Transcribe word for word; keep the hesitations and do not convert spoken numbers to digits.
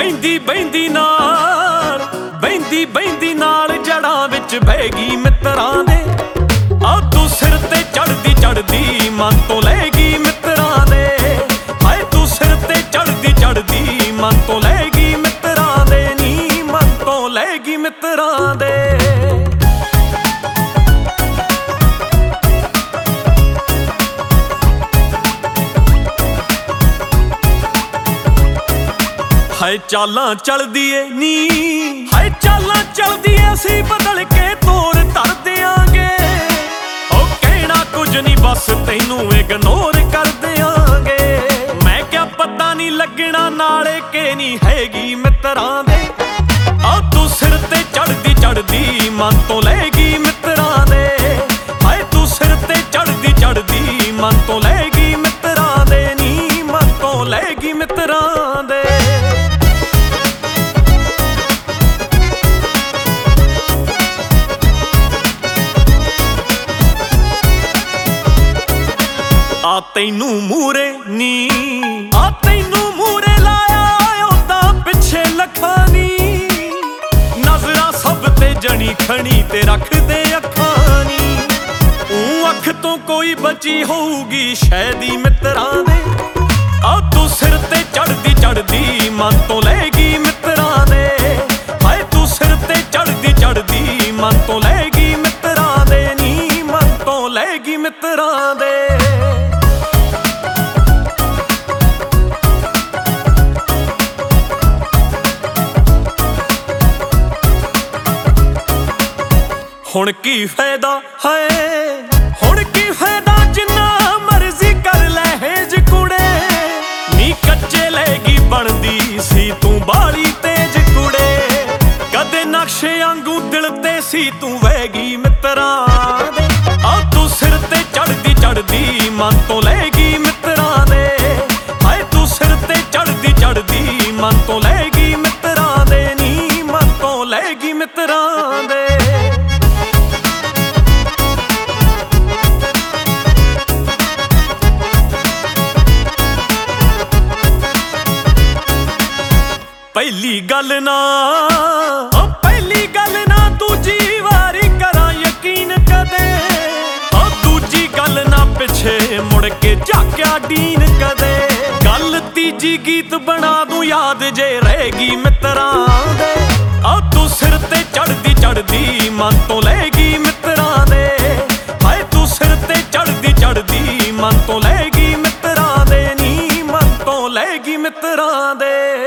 ਬੈਂਦੀ ਬੈਂਦੀ ਨਾਲ ਬੈਂਦੀ ਬੈਂਦੀ ਨਾਲ ਜੜਾਂ ਵਿੱਚ ਬਹਿ ਗਈ ਮਿੱਤਰਾਂ ਦੇ। ਆ ਤੂੰ ਸਿਰ ਤੇ ਚੜਦੀ ਚੜਦੀ ਮਨ ਤੋਂ ਲੈ ਗਈ ਮਿੱਤਰਾਂ ਦੇ। ਹਾਏ ਤੂੰ ਸਿਰ ਤੇ ਚੜਦੀ ਚੜਦੀ ਮਨ ਤੋਂ ਲੈ ਗਈ ਮਿੱਤਰਾਂ ਦੇ ਨੀ ਮਨ ਤੋਂ ਲੈ ਗਈ ਮਿੱਤਰਾਂ ਦੇ। ਹਾਏ ਚਾਲਾਂ ਚਲਦੀ ਏ ਨੀ ਹਾਏ ਚਾਲਾਂ ਚਲਦੀ ਏ ਅਸੀਂ ਬਦਲ ਕੇ ਤੋਰ ਧਰ ਦਿਆਂਗੇ। ਉਹ ਕਹਿਣਾ ਕੁਝ ਨਹੀਂ ਬਸ ਤੈਨੂੰ ਇਗਨੋਰ ਕਰ ਦਿਆਂਗੇ। ਮੈਂ ਕਿਹਾ ਪਤਾ ਨਹੀਂ ਲੱਗਣਾ ਨਾਲੇ ਕਿ ਨਹੀਂ ਹੈਗੀ ਮਿੱਤਰਾਂ ਦੇ। ਆ ਤੂੰ ਸਿਰ ਤੇ ਚੜਦੀ ਚੜਦੀ ਮਨ ਤੋਂ ਲੈ ਗਈ ਮਿੱਤਰਾਂ ਦੇ। ਹਾਏ ਤੂੰ ਸਿਰ ਤੇ ਚੜਦੀ ਚੜਦੀ ਮਨ ਤੋਂ ਲੈ ਗਈ ਮਿੱਤਰਾਂ ਦੇ ਨੀ ਮਨ ਤੋਂ ਲੈ ਗਈ ਮਿੱਤਰਾਂ ਦੇ। ਆ ਤੈਨੂੰ ਮੂਰੇ ਨੀ ਆ ਤੈਨੂੰ ਮੂਰੇ ਲਾਇਆ ਉਹਦਾ ਪਿੱਛੇ ਲੱਖਾਂ ਨੀ। ਨਜ਼ਰਾਂ ਸਭ ਤੇ ਜਣੀ ਖਣੀ ਤੇ ਰੱਖਦੇ ਅੱਖਾਂ ਨੀ। ਊਂ ਅੱਖ ਤੋਂ ਕੋਈ ਬਚੀ ਹੋਊਗੀ ਸ਼ਾਇਦ ਹੀ ਮਿੱਤਰਾਂ ਦੇ। ਆ ਤੂੰ ਸਿਰ ਤੇ ਚੜਦੀ ਚੜਦੀ ਮਨ ਤੋਂ ਲੈ ਗਈ ਮਿੱਤਰਾਂ ਦੇ। ਹਾਏ ਤੂੰ ਸਿਰ ਤੇ ਚੜਦੀ ਚੜਦੀ ਮਨ ਤੋਂ ਲੈ ਗਈ ਮਿੱਤਰਾਂ ਦੇ ਨੀ ਮਨ ਤੋਂ ਲੈ ਗਈ ਮਿੱਤਰਾਂ ਦੇ। ਹੁਣ ਕੀ ਫਾਇਦਾ ਹੈ ਹੁਣ ਕੀ ਫਾਇਦਾ ਜਿੰਨਾ ਮਰਜ਼ੀ ਕਰ ਲੈ ਹੇਜ ਕੁੜੇ ਨੀ। ਕੱਚੇ ਲੈਗੀ ਬਣਦੀ ਸੀ ਤੂੰ ਬਾਲੀ ਤੇਜ ਕੁੜੇ। ਕਦੇ ਨਕਸ਼ੇ ਵਾਂਗੂ ਦਿਲ ਤੇ ਸੀ ਤੂੰ ਵਹਿ ਮਿੱਤਰਾਂ ਦੇ। ਆ ਤੂੰ ਸਿਰ ਤੇ ਚੜਦੀ ਚੜਦੀ ਮਨ ਤੋਂ ਲੈ ਗਈ ਮਿੱਤਰਾਂ ਦੇ। ਹਾਏ ਤੂੰ ਸਿਰ ਤੇ ਚੜਦੀ ਚੜਦੀ ਮਨ ਤੋਂ ਲੈ ਗਈ ਮਿੱਤਰਾਂ ਦੇ ਨੀ ਮਨ ਤੋਂ ਲੈ ਗਈ ਮਿੱਤਰਾਂ ਦੇ। ਪਹਿਲੀ ਗੱਲ ਨਾ ਓ ਪਹਿਲੀ ਗੱਲ ਨਾ ਦੂਜੀ ਵਾਰੀ ਕਰਾਂ ਯਕੀਨ ਕਦੇ। ਓ ਦੂਜੀ ਗੱਲ ਨਾ ਪਿੱਛੇ ਮੁੜ ਕੇ ਝਾਕਿਆ ਡੀਨ ਕਦੇ। ਗੱਲ ਤੀਜੀ ਗੀਤ ਬਣਾ ਦੂੰ ਯਾਦ ਜੇ ਰਹੇਗੀ ਮਿੱਤਰਾਂ ਦੇ। ਆ ਤੂੰ ਸਿਰ ਤੇ ਚੜਦੀ ਚੜਦੀ ਮਨ ਤੋਂ ਲੈ ਗਈ ਮਿੱਤਰਾਂ ਦੇ। ਹਾਏ ਤੂੰ ਸਿਰ ਤੇ ਚੜਦੀ ਚੜਦੀ ਮਨ ਤੋਂ ਲੈ ਗਈ ਮਿੱਤਰਾਂ ਦੇ ਨੀ ਮਨ ਤੋਂ ਲੈ ਗਈ ਮਿੱਤਰਾਂ ਦੇ।